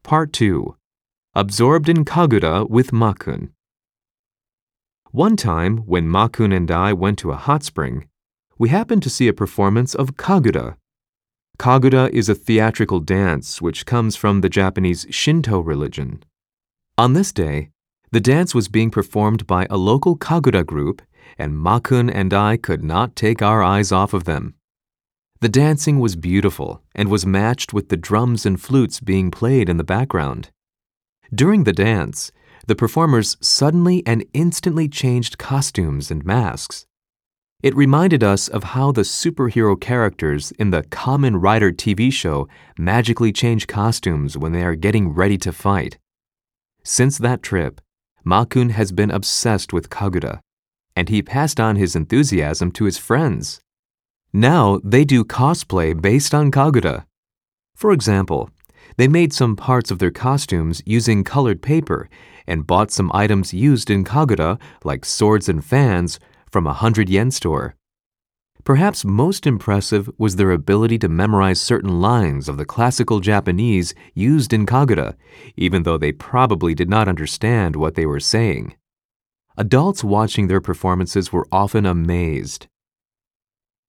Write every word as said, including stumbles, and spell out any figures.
Part two. Absorbed in Kagura with Ma-kun. One time, when Ma-kun and I went to a hot spring, we happened to see a performance of Kagura. Kagura is a theatrical dance which comes from the Japanese Shinto religion. On this day, the dance was being performed by a local Kagura group, and Ma-kun and I could not take our eyes off of them. The dancing was beautiful and was matched with the drums and flutes being played in the background. During the dance, the performers suddenly and instantly changed costumes and masks. It reminded us of how the superhero characters in the Kamen Rider T V show magically change costumes when they are getting ready to fight. Since that trip, Ma-kun has been obsessed with Kagura, and he passed on his enthusiasm to his friends. Now they do cosplay based on Kagura. For example, they made some parts of their costumes using colored paper and bought some items used in Kagura, like swords and fans, from a hundred yen store. Perhaps most impressive was their ability to memorize certain lines of the classical Japanese used in Kagura, even though they probably did not understand what they were saying. Adults watching their performances were often amazed.